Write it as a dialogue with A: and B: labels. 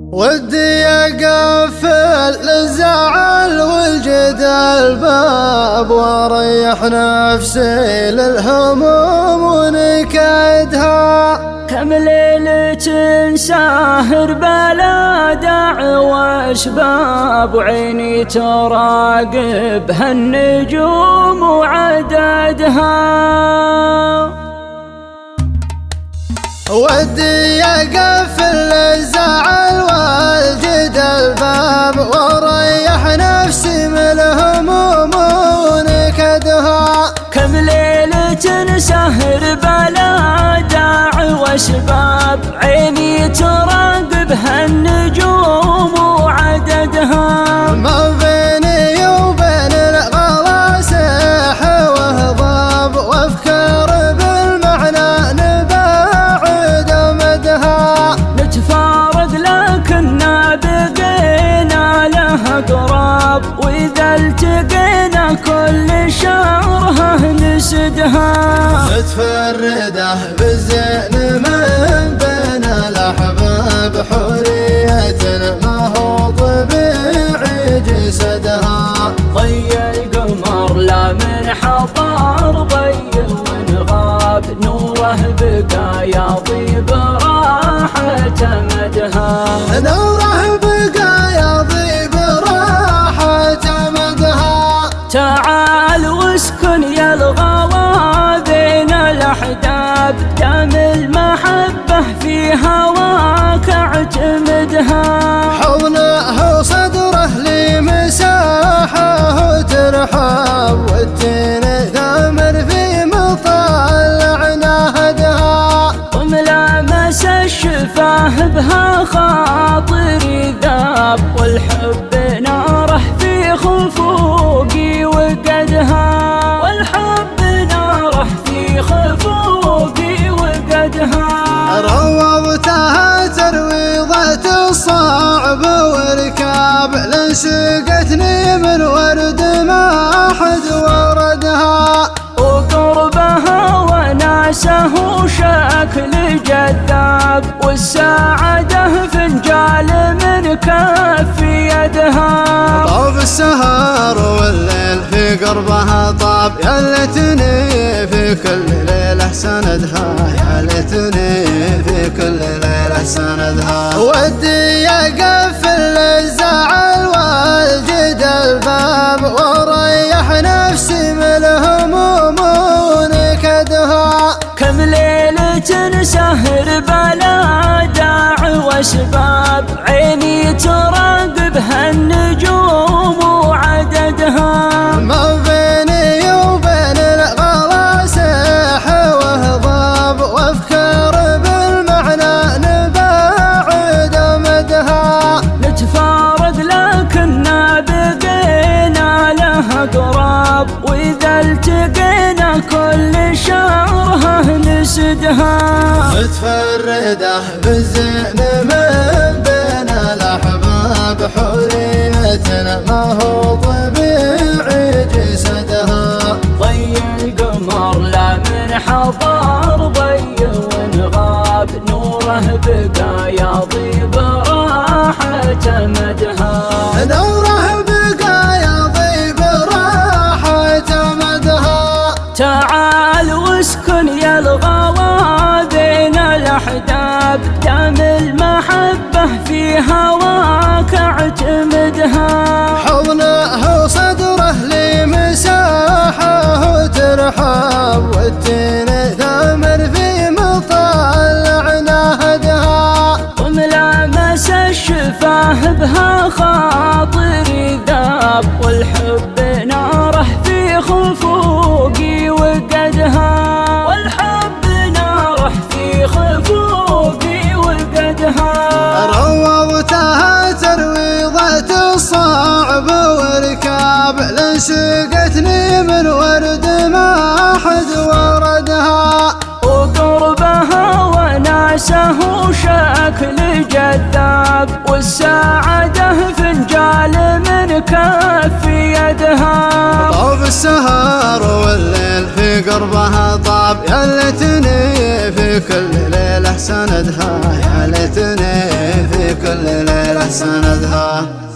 A: ودي اقفل الزعل والجد الباب واريح نفسي للهموم ونكدها.
B: كم ليلة ساهر بلا داع واسباب وعيني تراقب هالنجوم وعددها.
A: ودي اقفل الزعل والجد الباب واريح نفسي من الهموم ونكدها.
B: كم ليلة سهر بلا داع واسباب عيني تراقب هالنجوم وعددها.
A: ما بيني وبين الغلا ساح وهضاب وافكار بالمعنى نباعد مدها.
B: نتفارق لكننا بقينا له قراب واذا التقينا كل شهرها نسدها.
A: متفرده بالزين من بين الاحباب حرية ما هو طبيعي جسدها.
B: ضي القمر لا من حضر ضي ونغاب نوره بقى يضيب راحة مدها.
A: نوره بقى يضيب راحة مدها.
B: تعال واسكن يا الغلا بين الأحداب دام المحبة في هواك اعتمدها.
A: حضنه وصدره لي مساحة وترحاب والتين ثامر في مطلع نهدها.
B: وملامس الشفاه بها خاطري ذاب والحب ناره في خفوقي وقدها. والحب ناره في خفوقي وقدها.
A: روضتها ترويضة الصعب وركاب لسقتني من ورد ما حد وردها.
B: وقربها وناسه شكل جذاب والسعادة فنجال من كف يدها.
A: طاب السهر والليل في قربها طاب يا ليتني في كل ليلة سندها. يا ليتني في كل ليلة سندها. ودي اقفل الزعل والجد الباب واريح نفسي من الهموم ونكدها.
B: كم ليلة سهر بلا داع واسباب عيني تراقب هالنجوم وعددها.
A: ما بيني وبين الغلا ساح وهضاب وافكار بالمعنى نباعد مدها.
B: نتفارق لكننا بقينا له قراب واذا التقينا كل شهرها نسدها.
A: متفرده بالزين من بين الاحباب حرية ما هو طبيعي جسدها.
B: ضي القمر لا من حضر ضي ونغاب نوره بقى يضيب راحة مدها.
A: نوره بقى يضيب راحة مدها.
B: تعال واسكن يا الغلا بين الأحداب دام المحبة في هواك اعتمدها.
A: حضنه وصدره لي مساحة وترحاب والتين ثامر في مطلع نهدها.
B: وملامس الشفاه بها خاطري ذاب والحب ناره في خفوقي وقدها. والحب ناره في خفوقي وقدها.
A: روضتها ترويضة الصعب وركاب لسقتني من ورد ما حد وردها.
B: وقربها وناسه شكل جذاب والسعادة فنجال من كف يدها.
A: طاب السهر والليل في قربها طاب يا ليتني في كل ليلة سندها. يا ليتني في كل ليلة سندها.